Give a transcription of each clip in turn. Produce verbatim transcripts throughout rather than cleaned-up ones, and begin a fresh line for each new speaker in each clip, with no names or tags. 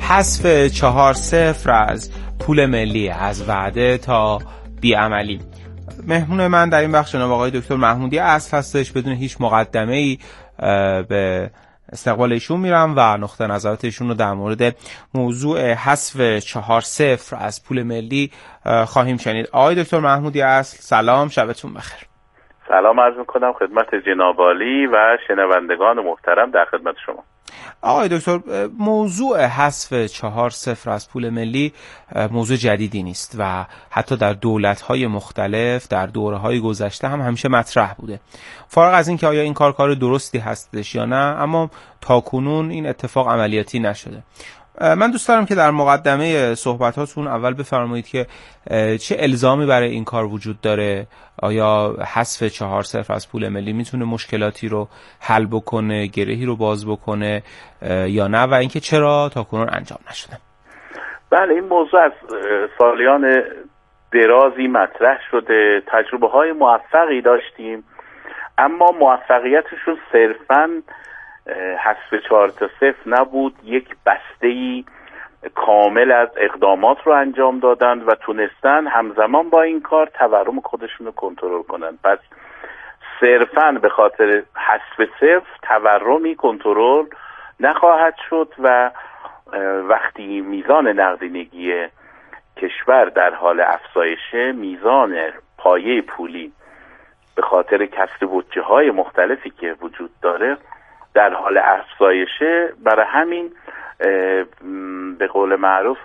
حذف چهار صفر از پول ملی، از وعده تا بیعملی. مهمون من در این بخش جناب آقای دکتر محمودی اصل هستش. بدون هیچ مقدمه‌ای به استقبال ایشون میرم و نقطه نظرات ایشون رو در مورد موضوع حذف چهار صفر از پول ملی خواهیم شنید. آقای دکتر محمودی اصل، سلام، شبتون بخیر.
سلام عرض میکنم خدمت جناب عالی و شنوندگان محترم در خدمت شما.
آقای دکتر، موضوع حذف چهار صفر از پول ملی موضوع جدیدی نیست و حتی در دولت‌های مختلف در دوره‌های گذشته هم همیشه مطرح بوده. فارغ از این که آیا این کار کار درستی هستش یا نه، اما تاکنون این اتفاق عملیاتی نشده. من دوست دارم که در مقدمه صحبتاتون اول بفرمایید که چه الزامی برای این کار وجود داره؟ آیا حذف چهار صفر از پول ملی میتونه مشکلاتی رو حل بکنه، گرهی رو باز بکنه یا نه، و اینکه چرا تاکنون انجام نشده؟
بله، این موضوع از سالیان درازی مطرح شده، تجربه های موفقی داشتیم، اما موفقیتشون صرفاً حذف چهار تا صفر نبود، یک بسته‌ای کامل از اقدامات رو انجام دادن و تونستن همزمان با این کار تورم خودشون رو کنترل کنن. پس صرفاً به خاطر حذف صفر تورمی کنترل نخواهد شد و وقتی میزان نقدینگی کشور در حال افزایشه، میزان پایه پولی به خاطر کسر بودجه‌های مختلفی که وجود داره در حال افزایشه، برای همین به قول معروف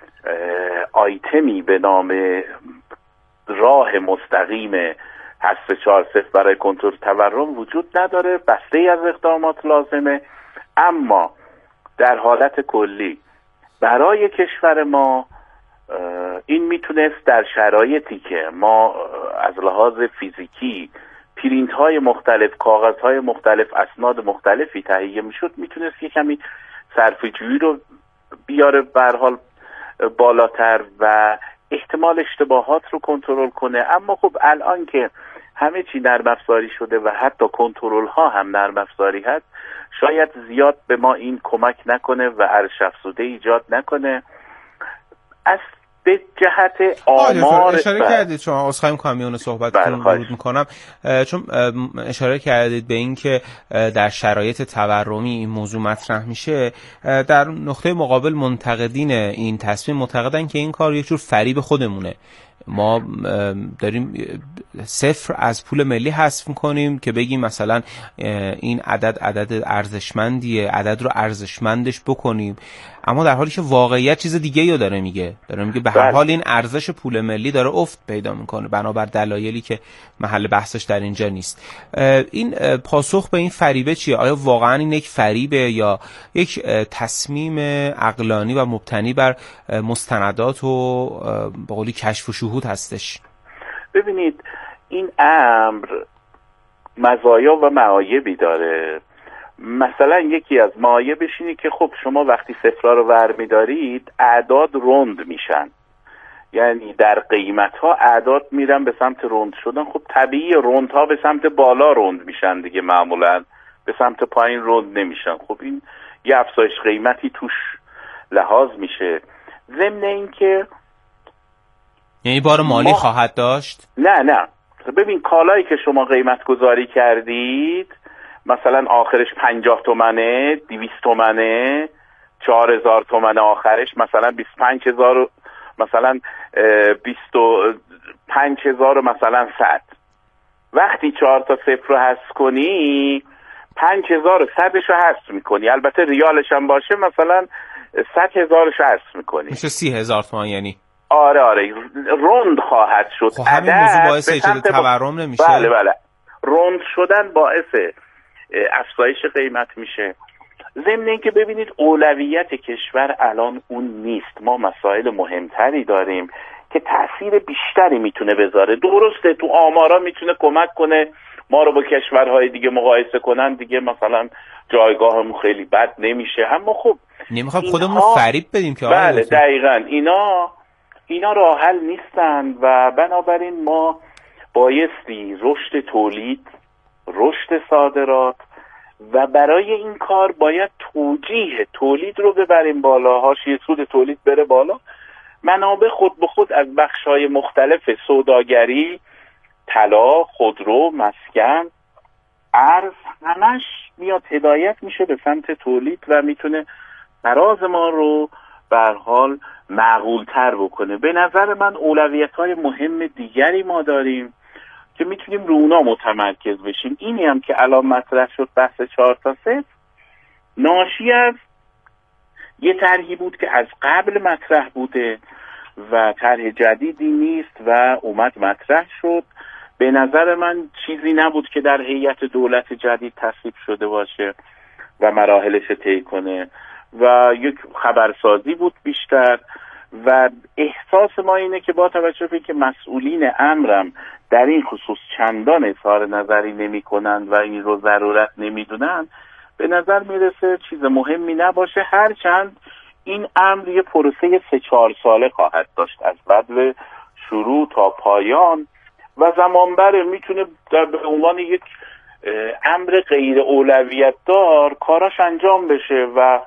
آیتمی به نام راه مستقیم حذف چهار صفر برای کنترل تورم وجود نداره. بسته‌ای از اقدامات لازمه، اما در حالت کلی برای کشور ما این میتونست در شرایطی که ما از لحاظ فیزیکی پرینت های مختلف، کاغذ های مختلف، اسناد مختلفی تهیه میشد، میتونست یه کمی صرفه‌جویی رو بیاره به هر حال بالاتر و احتمال اشتباهات رو کنترل کنه. اما خب الان که همه چی نرم افزاری شده و حتی کنترل ها هم نرم افزاری هست، شاید زیاد به ما این کمک نکنه و ارش افزوده ایجاد نکنه. از به جهت آمار
اشاره کردید شما، عذرخواهی می‌کنم میون صحبتتون ورود می‌کنم، چون اشاره کردید به این که در شرایط تورمی این موضوع مطرح میشه. در نقطه مقابل منتقدین این تصمیم معتقدن که این کار یک جور فریب خودمونه. ما داریم صفر از پول ملی حذف میکنیم که بگیم مثلا این عدد عدد ارزشمندیه، عدد رو ارزشمندش بکنیم، اما در حالی که واقعیت چیز دیگه رو داره میگه داره میگه به هر حال این ارزش پول ملی داره افت پیدا میکنه بنابر دلایلی که محل بحثش در اینجا نیست. این پاسخ به این فریبه چیه؟ آیا واقعا این یک فریبه یا یک تصمیم عقلانی و مبتنی بر مستندات و به قولی کشف و شهود هستش؟
ببینید، این امر مزایا و معایبی داره. مثلا یکی از معایبش اینه که خب شما وقتی صفرها رو برمی‌دارید اعداد رند میشن، یعنی در قیمت ها اعداد میرن به سمت رند شدن. خب طبیعی رند ها به سمت بالا رند میشن دیگه، معمولا به سمت پایین رند نمیشن. خب این یه افزایش قیمتی توش لحاظ میشه. ضمن این که
یعنی بار مالی ما... خواهد داشت؟
نه نه ببین، کالایی که شما قیمت گذاری کردید مثلا آخرش پنجاه تومنه، دویست تومنه، چهار هزار تومنه، آخرش مثلا بیست و پنج هزار، مثلا بیست و پنج هزار مثلا صد. وقتی چهار تا صفر رو حذف کنی پنج هزار و صدش رو حذف میکنی، البته ریالش هم باشه مثلا صد هزارش رو حذف میکنی،
میشه سی هزار تومان. یعنی
آره آره رند خواهد شد.
خب همین موضوع باعث ایجاد تورم نمیشه؟
بله بله، رند شدن باعث افزایش قیمت میشه. ضمن اینکه ببینید اولویت کشور الان اون نیست. ما مسائل مهمتری داریم که تأثیر بیشتری میتونه بذاره. درسته تو آمارا میتونه کمک کنه ما رو با کشورهای دیگه مقایسه کنن، دیگه مثلا جایگاهمون خیلی بد نمیشه، اما خب
نمیخوام خودمون رو فریب بدیم که
بله دقیقاً اینا اینا راه حل نیستن و بنابراین ما بایستی رشد تولید، رشد صادرات و برای این کار باید توجیه تولید رو ببریم بالا، حاشیه سود تولید بره بالا، منابع خود به خود از بخش‌های مختلف سوداگری، طلا، خودرو، مسکن، ارز، همش میاد هدایت میشه به سمت تولید و میتونه فراز ما رو به هر حال معقول‌تر بکنه. به نظر من اولویت‌های مهم دیگری ما داریم که میتونیم رو اونا متمرکز بشیم. اینی هم که الان مطرح شد بحث چهار تا صفر ناشی از یه طرحی بود که از قبل مطرح بوده و طرح جدیدی نیست و اومد مطرح شد. به نظر من چیزی نبود که در هیئت دولت جدید تصویب شده باشه و مراحلش طی کنه و یک خبرسازی بود بیشتر و احساس ما اینه که با توجه به اینکه مسئولین امرم در این خصوص چندان اظهار نظری نمی کنند و این رو ضرورت نمی دونن، به نظر میرسه چیز مهمی نباشه، هرچند این امر یه پروسه سه چهار ساله خواهد داشت از بدو شروع تا پایان و زمان بره، میتونه به عنوان یک امر غیر اولویت دار کاراش انجام بشه و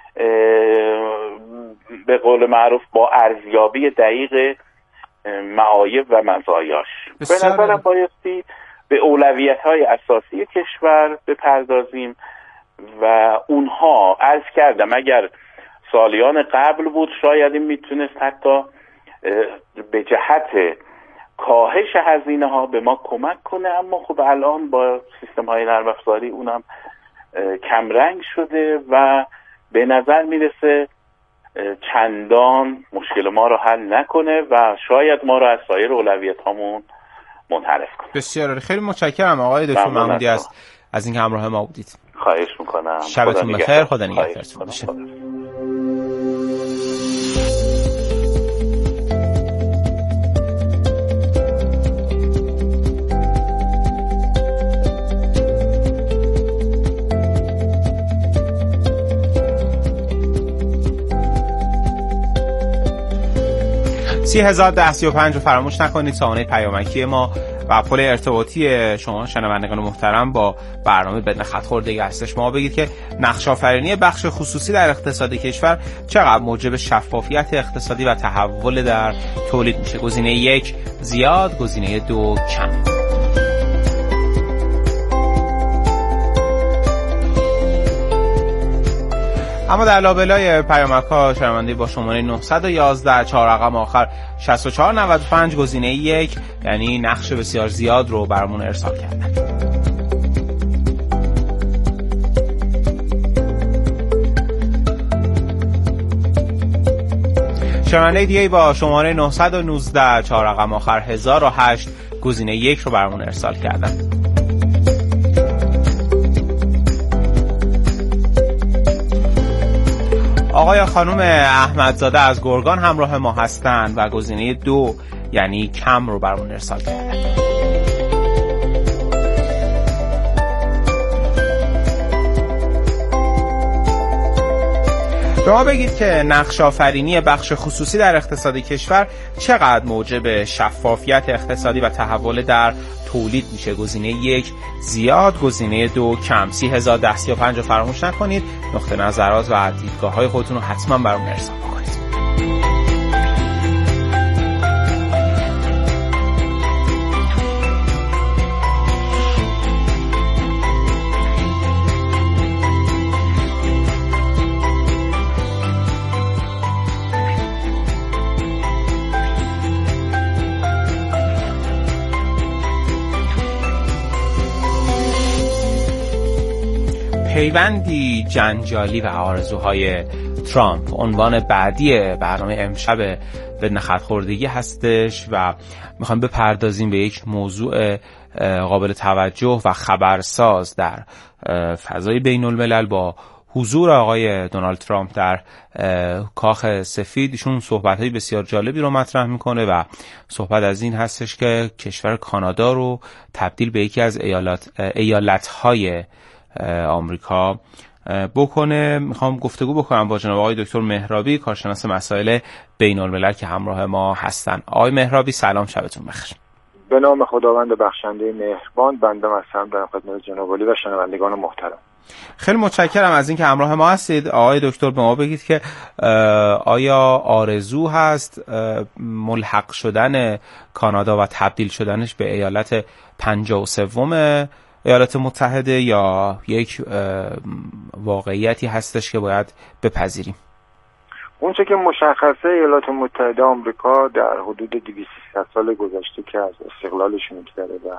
به قول معروف با ارزیابی دقیق معایب و مزایاش. به نظرم بایستی به اولویت‌های اساسی کشور بپردازیم و اونها عرض کردم اگر سالیان قبل بود شاید این میتونست حتی به جهت کاهش هزینه ها به ما کمک کنه، اما خب الان با سیستم های نرم افزاری اونم کمرنگ شده و به نظر میرسه چندان مشکل ما رو حل نکنه و شاید ما رو از سایر اولویت هامون منحرف کنه.
بسیار خیلی متشکرم آقای دکتر محمودی است از اینکه همراه ما بودید.
خواهش میکنم.
شبتون بخیر. خدا نگهدارتون باشه. سی هزار ده سی و پنج رو فراموش نکنید، سامانه پیامکی ما و پل ارتباطی شما شنوندگان محترم با برنامه بدون خط خوردگی هستش. ما بگید که نقش آفرینی بخش خصوصی در اقتصاد کشور چقدر موجب شفافیت اقتصادی و تحول در تولید میشه. گزینه یک زیاد، گزینه دو کم. اما در لابلای پیامک‌ها شنونده با شماره نه یک یک چهار رقم آخر شصت و چهار نود و پنج گزینه یک یعنی نقش بسیار زیاد رو برامون ارسال کردن. شنونده دیگه با شماره نه یک نه چهار رقم آخر هزار و هشت گزینه یک رو برامون ارسال کردن. آقای خانم احمدزاده از گرگان همراه ما هستند و گزینه دو یعنی کم رو برامون ارسال کردن. به ما بگید که نقش آفرینی بخش خصوصی در اقتصاد کشور چقدر موجب شفافیت اقتصادی و تحول در تولید میشه. گزینه یک زیاد، گزینه دو کم. سی هزار ده سی و پنج رو فراموش نکنید. نقطه نظرات و دیدگاه های خودتون رو حتما برام ارسال کنید. پیوندی جنجالی و آرزوهای ترامپ عنوان بعدی برنامه امشب بدون خط خوردگی هستش و میخوایم بپردازیم به یک موضوع قابل توجه و خبرساز در فضای بین الملل با حضور آقای دونالد ترامپ در کاخ سفید. ایشون صحبت‌های بسیار جالبی رو مطرح میکنه و صحبت از این هستش که کشور کانادا رو تبدیل به یکی از ایالات ایالت‌های آمریکا بکنه. میخوام گفتگو بکنم با جناب آقای دکتر مهرابی، کارشناس مسائل بین الملل که همراه ما هستن. آقای مهرابی سلام، شبتون بخیر.
به نام خداوند بخشنده مهربان، بنده هستم در خدمت جناب عالی و شنوندگان محترم.
خیلی متشکرم از اینکه همراه ما هستید. آقای دکتر به ما بگید که آیا آرزو هست ملحق شدن کانادا و تبدیل شدنش به ایالت پنجاه و سوم ایالات متحده یا یک واقعیتی هستش که باید بپذیریم؟
اونچه که مشخصه ایالات متحده آمریکا در حدود دویست سال گذشته که از استقلالش میگذره و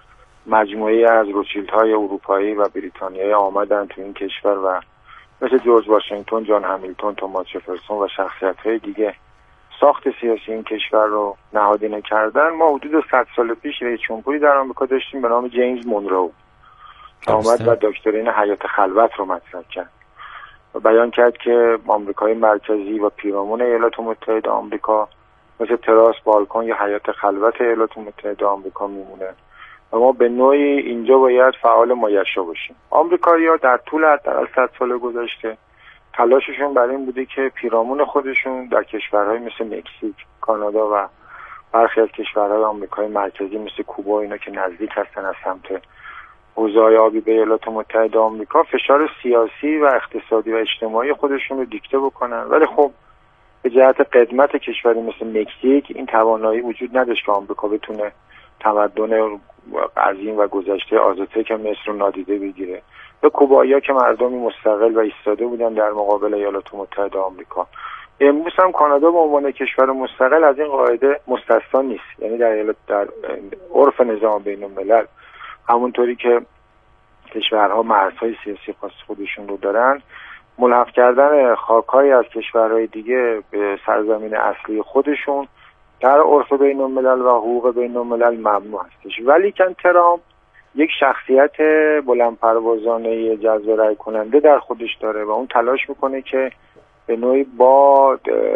مجموعه از روتشیلدهای اروپایی و بریتانیایی آمدن تو این کشور و مثل جورج واشنگتن، جان همیلتون، توماس جفرسون و شخصیت‌های دیگه ساخت سیاسی این کشور رو نهادینه کردن. ما حدود صد سال پیش رئیس جمهوری در آمریکا داشتیم به نام جیمز مونرو که آمد و دکترین حیات خلوت رو مطرح کرد و بیان کرد که آمریکای مرکزی و پیرامون ایالات متحده آمریکا مثل تراس، بالکن یا حیات خلوت ایالات متحده آمریکا میمونه و ما به نوعی اینجا باید فعال مایشا باشیم. آمریکایی‌ها در طول حداقل صد سال گذشته تلاششون برای این بوده که پیرامون خودشون در کشورهای مثل مکزیک، کانادا و برخی از کشورهای آمریکای مرکزی مثل کوبا اینا که نزدیک هستن از سمت حوزه‌های آبی به ایالات متحده آمریکا فشار سیاسی و اقتصادی و اجتماعی خودشون رو دیکته بکنن. ولی خب به جهت قدمت کشوری مثل مکزیک این توانایی وجود نداشت که آمریکا بتونه تمدن عظیم و گذشته آزتک مصر رو نادیده بگیره. به کوبایی‌ها که مردمی مستقل و ایستاده بودن در مقابل ایالات متحده آمریکا. امروز هم کانادا به عنوان کشور مستقل از این قاعده مستثنا نیست. یعنی در ایالات در عرف نظام بین‌الملل همونطوری که کشورها مرزهای سیاسی خاص خودشون رو دارن، ملحق کردن خاک‌های از کشورهای دیگه به سرزمین اصلی خودشون در عرف بین الملل و حقوق بین الملل ممنوع هستش. ولی کن ترامپ یک شخصیت بلند پروازانه جذب رای کننده در خودش داره و اون تلاش میکنه که به نوعی با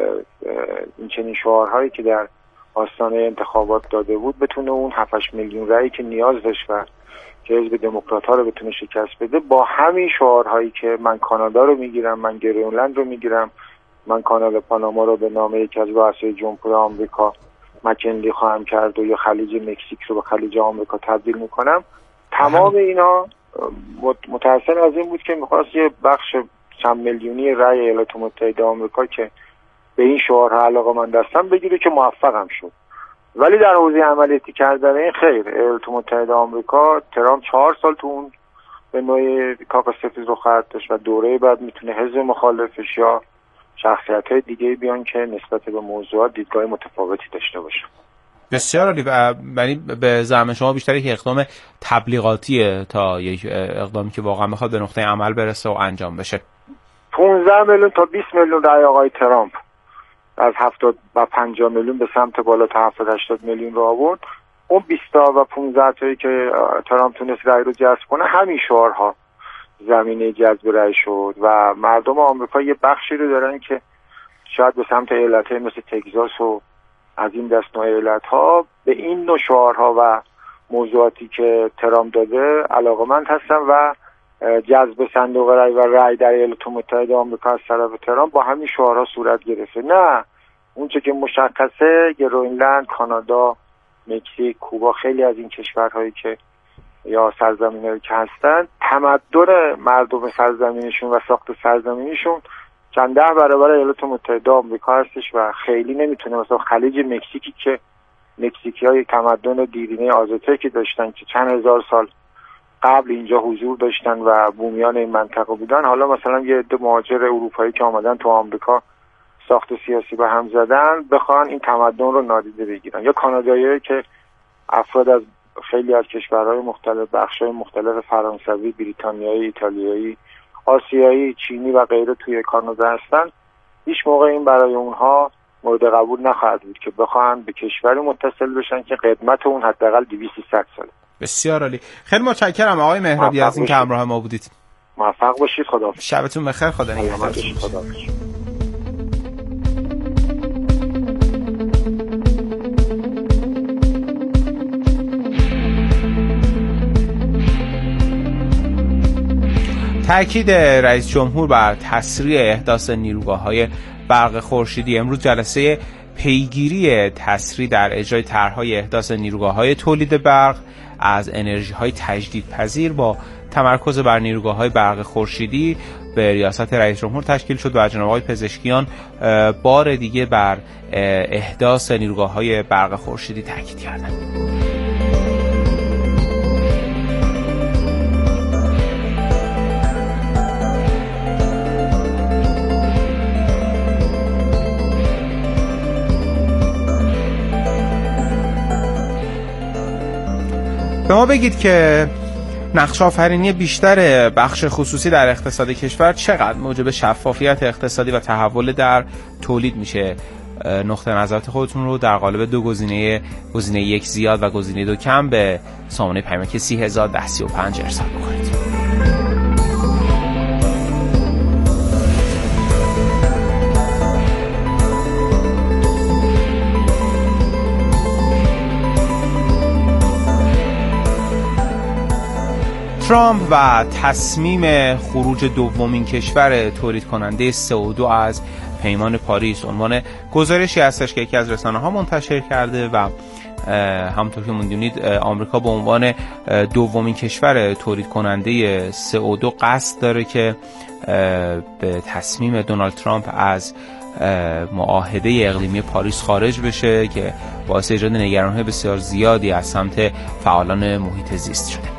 این چنین شعارهایی که در آستانه انتخابات داده بود بتونه اون هفت میلیون رایی که نیاز داشت و که حزب دموکرات ها رو بتونه شکست بده با همین شعارهایی که من کانادا رو میگیرم، من گرینلند رو میگیرم، من کانال پاناما رو به نام یکی از رؤسای جمهور آمریکا مکنلی خواهم کرد و یا خلیج مکزیک رو به خلیج آمریکا تبدیل میکنم. تمام اینا متأثر از این بود که میخواست یه بخش چند میلیونی رأی ایالات متحده آمریکا که به این شعارها علاقه‌مند هستن بگیره که موفقم شد. ولی در حوزه عملیاتی کردن این خیر. ایالات متحده آمریکا ترامپ چهار سال تو اون به نوعی کاخ سفید رو خط داشت و دوره بعد میتونه حزب مخالفش یا شخصیت‌های دیگه بیان که نسبت به موضوعات دیدگاه متفاوتی داشته باشن.
بسیار عالی. یعنی به زعم شما بیشتر یک اقدام تبلیغاتیه تا یک اقدامی که واقعا میخواد به نقطه عمل برسه و انجام بشه.
پانزده میلیون تا بیست میلیون رای آقای ترامپ از هفتاد و پنجاه میلیون به سمت بالا تا هفتاد هشتاد میلیون رو آورد. اون بیست و پانزده تایی که ترامپ تونست رای رو جذب کنه همین شعارها زمینه جذب رای شد و مردم آمریکا یه بخشی رو دارن که شاید به سمت ایالت‌های مثل تگزاس و از این دست نوع ایالت‌ها به این نوع شعارها و موضوعاتی که ترامپ داده علاقه‌مند هستن و جذب صندوق رای و رای در ایالات متحده آمریکا از طرف ترامپ با همین شعارها صورت گرفته. نه، اون چه که مشخصه گرینلند، کانادا، مکزیک، کوبا، خیلی از این کشورهایی که یا سرزمینایی که هستن تمدن مردم سرزمینشون و ساخت سرزمینیشون چند ده برابر ایالات متحده آمریکا هستش و خیلی نمیتونه مثلا خلیج مکزیکی که مکزیکی‌ها یک تمدن دیرینه آزتکی داشتن که چند هزار سال قبل اینجا حضور داشتن و بومیان این منطقه بودن، حالا مثلا یه عده مهاجر اروپایی که آمدن تو آمریکا ساخت سیاسی به هم زدن بخوان این تمدن رو نادیده بگیرن، یا کانادایی‌ها که افراد از خیلی از کشورهای مختلف، بخش‌های مختلف فرانسوی، بریتانیایی، ایتالیایی، آسیایی، چینی و غیره توی کانادا هستن. هیچ موقع این برای اونها مورد قبول نخواهد بود که بخوان به کشوری متصل بشن که قدمت اون حداقل دویست صد ساله.
بسیار عالی. خیلی متشکرم آقای مهرابی از این که همراه ما بودید.
موفق باشید. خداحافظ.
شبتون بخیر. خدا نگهدار. تأکید رئیس جمهور بر تسریع احداث نیروگاه‌های برق خورشیدی. امروز جلسه پیگیری تسریع در اجرای طرح‌های احداث نیروگاه‌های تولید برق از انرژی‌های تجدیدپذیر با تمرکز بر نیروگاه‌های برق خورشیدی به ریاست رئیس جمهور تشکیل شد و جناب آقای پزشکیان بار دیگه بر احداث نیروگاه‌های برق خورشیدی تاکید کردند. به ما بگید که نقش آفرینی بیشتر بخش خصوصی در اقتصاد کشور چقدر موجب شفافیت اقتصادی و تحول در تولید میشه؟ نقطه نظرات خودتون رو در قالب دو گزینه گزینه یک زیاد و گزینه دو کم به سامانه پیامک سی هزار ده سی و پنج ارسال بکنید. ترامپ و تصمیم خروج دومین کشور تولید کننده سی او دو از پیمان پاریس عنوان گزارشی هستش که یکی از رسانه‌ها منتشر کرده و همونطور که می‌دونید آمریکا به عنوان دومین کشور تولید کننده سی او دو قصد داره که به تصمیم دونالد ترامپ از معاهده اقلیمی پاریس خارج بشه که باعث ایجاد نگرانی‌های بسیار زیادی از سمت فعالان محیط زیست شده.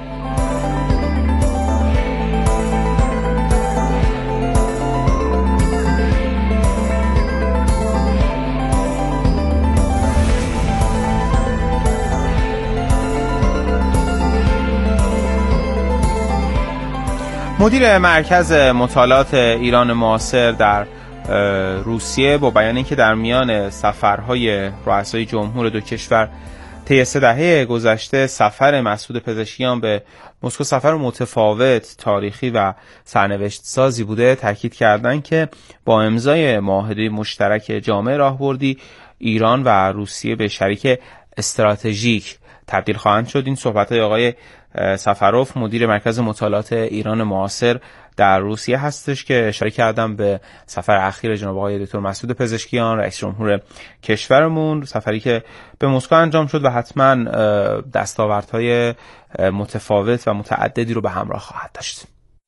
مدیر مرکز مطالعات ایران معاصر در روسیه با بیان اینکه در میان سفرهای رؤسای جمهور دو کشور طی سه دهه گذشته سفر مسعود پزشکیان به مسکو سفر متفاوت، تاریخی و سرنوشت سازی بوده، تاکید کردند که با امضای معاهده مشترک جامع راهبردی ایران و روسیه به شریک استراتژیک تبدیل خواهند شد. این صحبت‌های آقای سفروف مدیر مرکز مطالعات ایران معاصر در روسیه هستش که اشاره کردم به سفر اخیر جناب آقای دکتر مسعود پزشکیان رئیس جمهور کشورمون، سفری که به مسکو انجام شد و حتما دستاوردهای متفاوت و متعددی رو به همراه خواهد داشت.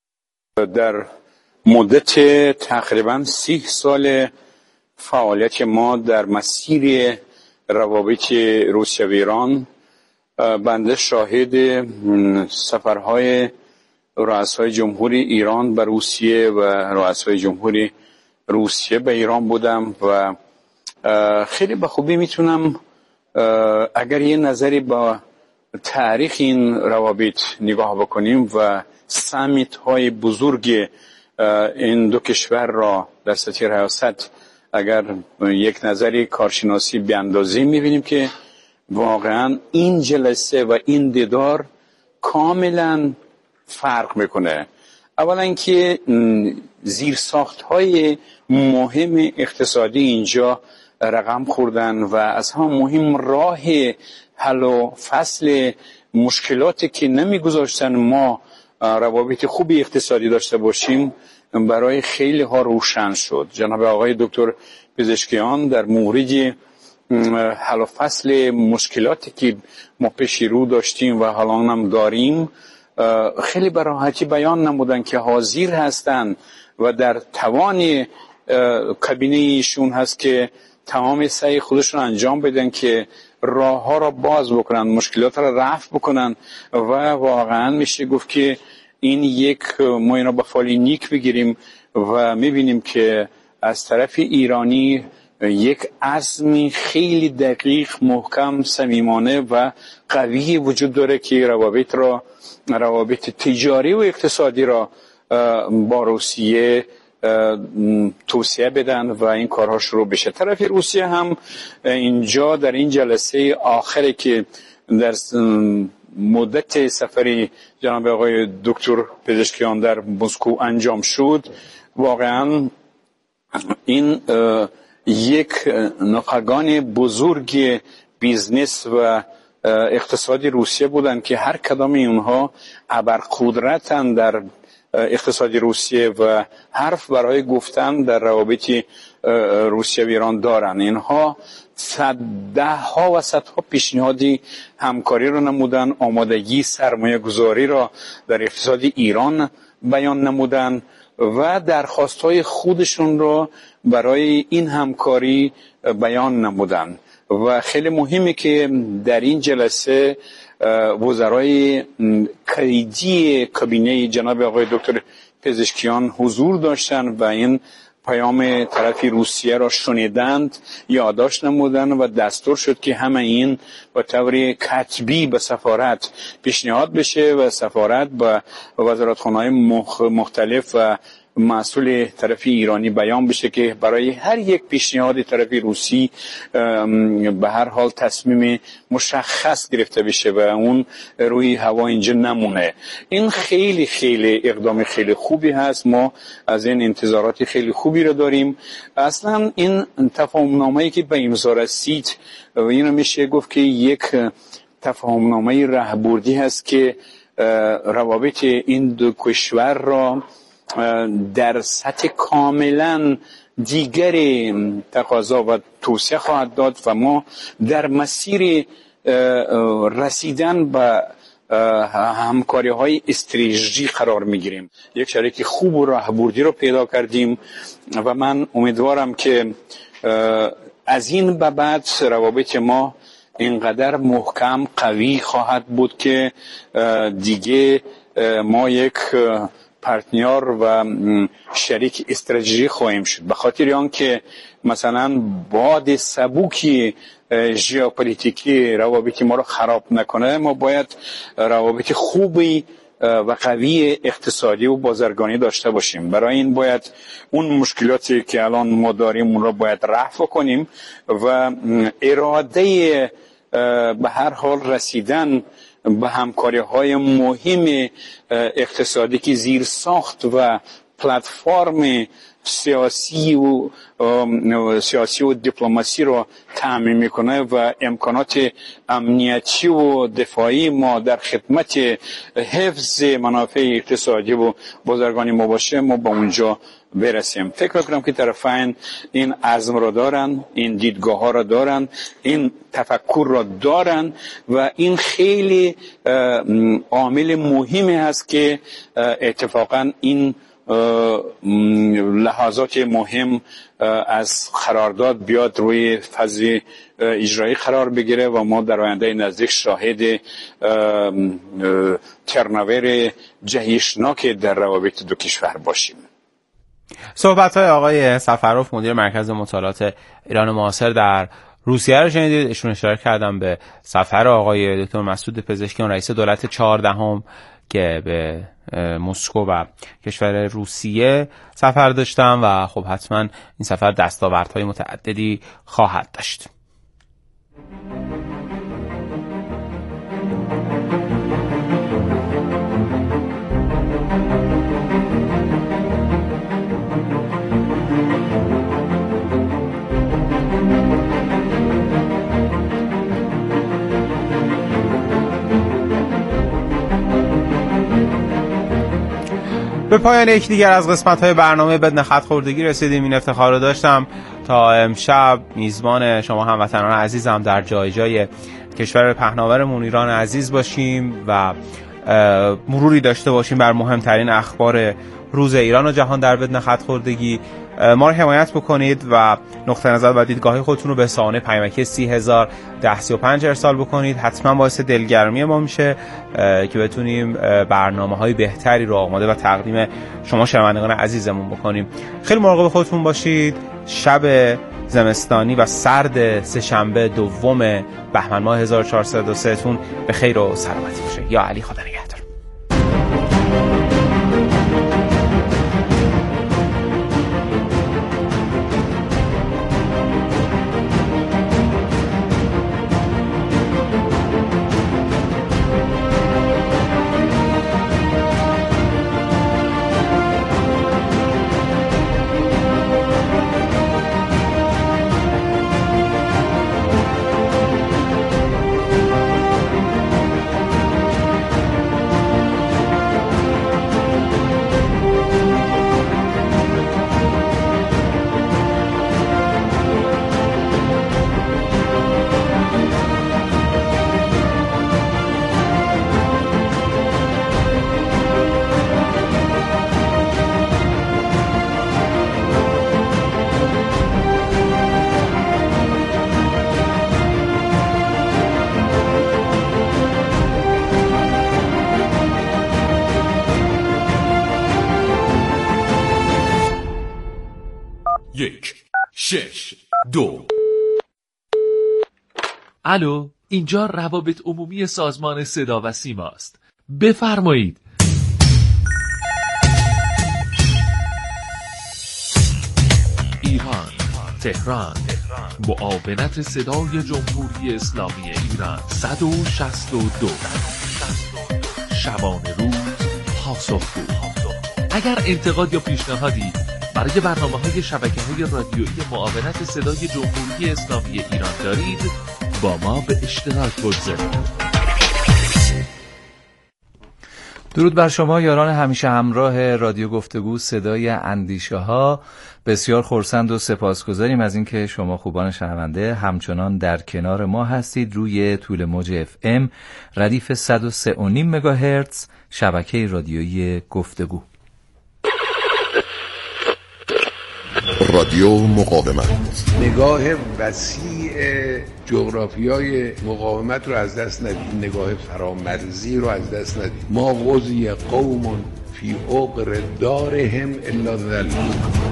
در مدت تقریبا سی سال فعالیت ما در مسیر روابط روسیه و ایران، بنده شاهد سفرهای رؤسای جمهوری ایران به روسیه و رؤسای جمهوری روسیه به ایران بودم و خیلی به خوبی میتونم اگر یه نظری با تاریخ این روابط نگاه بکنیم و سمیت های بزرگ این دو کشور را در سطح ریاست اگر یک نظری کارشناسی بیاندازیم میبینیم که واقعا این جلسه و این دیدار کاملا فرق میکنه. اولا که زیرساخت های مهم اقتصادی اینجا رقم خوردن و از هم مهم راه حل و فصل مشکلاتی که نمیگذاشتن ما روابط خوبی اقتصادی داشته باشیم برای خیلی ها روشن شد. جناب آقای دکتر پزشکیان در مورد حل و فصل مشکلاتی که ما پیش رو داشتیم و حالا هم داریم خیلی به راحتی بیان نمودن که حاضر هستن و در توان کابینه ایشون هست که تمام سعی خودشون انجام بدن که راه ها را باز بکنن، مشکلات را رفع بکنن و واقعا میشه گفت که این یک ما اینا با فالی نیک بگیریم و میبینیم که از طرف ایرانی یک عزم خیلی دقیق، محکم، صمیمانه و قوی وجود داره که روابط را روابط تجاری و اقتصادی را با روسیه توسعه بدن و این کارها شروع بشه. طرف روسیه هم اینجا در این جلسه آخری که در مدت سفری جناب آقای دکتر پزشکیان در مسکو انجام شد واقعا این یک نخبگان بزرگ بیزنس و اقتصادی روسیه بودن که هر کدام اونها ابرقدرتن در اقتصادی روسیه و حرف برای گفتن در روابط روسیه و ایران دارن. اینها ده ها و صدها پیشنهادی همکاری را نمودن، آمادگی سرمایه گذاری را در اقتصاد ایران بیان نمودن و درخواست‌های خودشون را برای این همکاری بیان نمودن. و خیلی مهمه که در این جلسه وزرای کلیدی کابینه جناب آقای دکتر پزشکیان حضور داشتن و این پیام طرف روسیه را شنیدند، یادداشت نمودند و دستور شد که همه این با طور کتبی به سفارت پیشنهاد بشه و سفارت با وزارتخانه‌های مختلف و مسئول طرف ایرانی بیان بشه که برای هر یک پیشنهاد طرف روسی به هر حال تصمیم مشخص گرفته بشه و اون روی هوا اینجا نمونه. این خیلی خیلی اقدام خیلی خوبی هست. ما از این انتظارات خیلی خوبی رو داریم. اصلا این تفاهم‌نامه‌ای که به امضا رسید و اینو میشه گفت که یک تفاهم‌نامه راهبردی هست که روابط این دو کشور را در سطح کاملا دیگر تقاضا و توسعه خواهد داد و ما در مسیر رسیدن به همکاری های استراتژی قرار میگیریم. یک شریک خوب و راهبردی رو پیدا کردیم و من امیدوارم که از این به بعد روابط ما اینقدر محکم قوی خواهد بود که دیگه ما یک پارتنر و شریک استراتژی خواهیم شد. به خاطر آن که مثلا باد سبوکی ژئوپلیتیکی روابط ما رو خراب نکنه، ما باید روابط خوبی و قوی اقتصادی و بازرگانی داشته باشیم. برای این باید اون مشکلاتی که الان ما داریم اون رو باید رفع کنیم و اراده به هر حال رسیدن به همکاری های مهم اقتصادی که زیر ساخت و پلتفرم سیاسی و سیاسی و دیپلماسی رو تامین میکنه و امکانات امنیتی و دفاعی ما در خدمت حفظ منافع اقتصادی و بازرگانی ما باشه، ما به اونجا برسیم. فکر کنم که طرفین این عزم را دارن، این دیدگاه ها را دارن، این تفکر را دارن و این خیلی عامل مهمی هست که اتفاقا این لحظات مهم از قرارداد بیاد روی فاز اجرایی قرار بگیره و ما در آینده نزدیک شاهد ترنویر جهشناک در روابط دو کشور باشیم.
صحبت‌های آقای سفروف مدیر مرکز مطالعات ایران معاصر در روسیه رو شنیدید. ایشون اشاره کردم به سفر آقای دکتر مسعود پزشکیان رئیس دولت چهاردهم که به مسکو و کشور روسیه سفر داشتم و خب حتما این سفر دستاوردهای متعددی خواهد داشت. به پایان یک دیگر از قسمت‌های برنامه بدون خط خوردگی رسیدیم. این افتخار رو داشتم تا امشب میزبان شما هموطنان عزیزم در جای جای کشور پهناورمون ایران عزیز باشیم و مروری داشته باشیم بر مهمترین اخبار روز ایران و جهان در بدون خط خوردگی. ما رو حمایت بکنید و نقطه نظر و دیدگاه خودتون رو به سامانه پیامکی سی هزار ده سی و پنج ارسال بکنید. حتما باعث دلگرمی ما میشه که بتونیم برنامه‌های بهتری رو آماده و تقدیم شما شنوندگان عزیزمون بکنیم. خیلی مراقب خودتون باشید. شب زمستانی و سرد سه‌شنبه دوم بهمن ماه هزار و چهارصد و سه تون به خیر و سلامتی باشه. یا علی، خدا نگهدار.
دو. الو، اینجا روابط عمومی سازمان صدا و سیما است. بفرمایید. ایران، تهران، معاونت صدای جمهوری اسلامی ایران صد و شصت و دو. شبانه روز پاسخگو. اگر انتقاد یا پیشنهادی برای برنامه‌های شبکه‌های رادیویی معاونت صدای جمهوری اسلامی ایران دارید، با ما به اشتراک بگذارید.
درود بر شما یاران همیشه همراه رادیو گفتگو صدای اندیشه ها. بسیار خرسند و سپاسگزاریم از اینکه شما خوبان شنونده همچنان در کنار ما هستید روی طول موج اف ام ردیف صد و سه و نیم مگاهرتز شبکه رادیویی گفتگو.
رادیو مقاومت.
نگاه وسیع جغرافیای مقاومت رو از دست ندید، نگاه فرامرزی رو از دست ندید. ما غزی قوم فی عقر دارهم الا ذلون.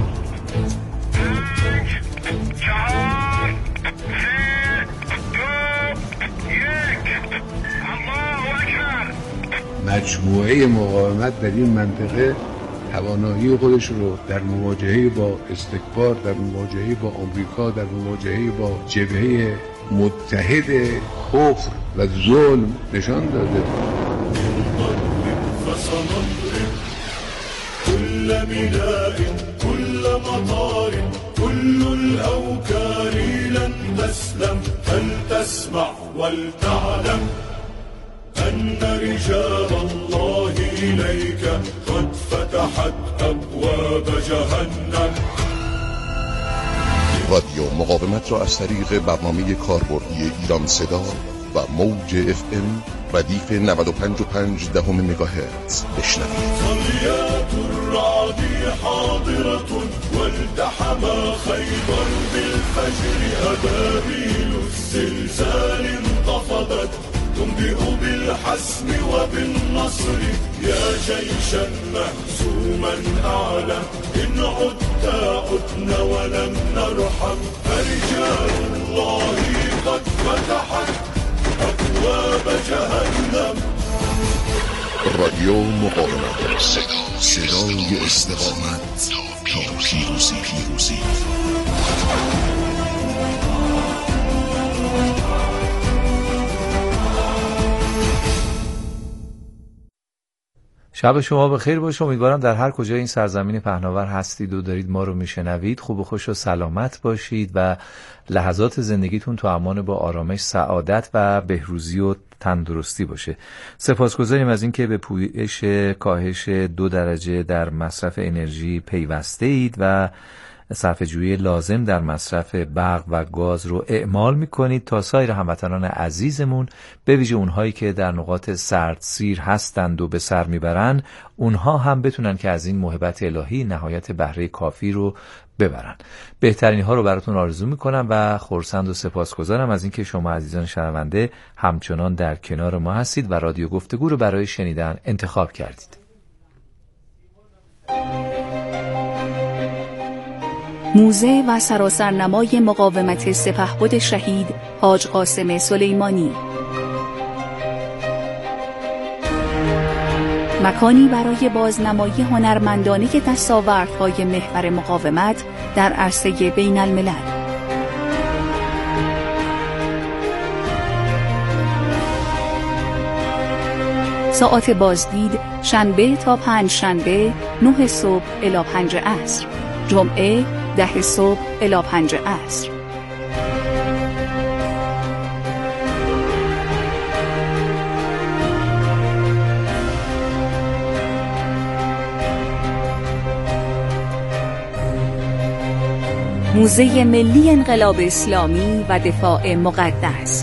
مجموعه مقاومت در این منطقه توانایی خودش رو در مواجهه با استکبار، در مواجهه با آمریکا، در مواجهه با جبهه متحد کفر و ظلم نشان داده. كل بناء كل مطار كل الأوكار لن تسلم فلتسمع ولتعلم أن رجال الله إليك قد فتحت أبواب جهنم.
رادیو مقاومت را از طریق برنامه کاربردی ایران صدا و موج اف ام ردیف نود و پنج و پنج دهم مگاهرتز بشنوید.
صليات الرعد حاضرة والتحم خيبر بالفجر أبابيل الزلزال انتفضت تنبئ بالحسم وبالنصر يا جيشا مهزوما أعلى إن عدت عدنا ولم نرحم فرجال الله قد فتحت أبواب جهنم.
رادیو مقاومت، صدای استقامت تا پیروزی. پیروزی
شب شما بخیر باشه. امیدوارم در هر کجای این سرزمین پهناور هستید و دارید ما رو میشنوید خوب و خوش و سلامت باشید و لحظات زندگیتون تو امان با آرامش، سعادت و بهروزی و تندرستی باشه. سپاسگزاریم از اینکه به پویش کاهش دو درجه در مصرف انرژی پیوسته اید و صرفه‌جویی لازم در مصرف برق و گاز رو اعمال می‌کنید تا سایر هموطنان عزیزمون به ویژه اونهایی که در نقاط سردسیر هستند و به سر میبرن اونها هم بتونن که از این موهبت الهی نهایت بهره کافی رو ببرن. بهترین ها رو براتون آرزو میکنم و خرسند و سپاسگزارم از اینکه شما عزیزان شنونده همچنان در کنار ما هستید و رادیو گفتگو رو برای شنیدن انتخاب کردید.
موزه و سراسرنمای مقاومت سپهبد شهید حاج قاسم سلیمانی، مکانی برای بازنمایی هنرمندانه دستاوردهای محور مقاومت در عرصه بین الملل. ساعت بازدید شنبه تا پنج شنبه نه صبح الی پنج عصر، جمعه ده صبح الی پنج عصر. موزه ملی انقلاب اسلامی و دفاع مقدس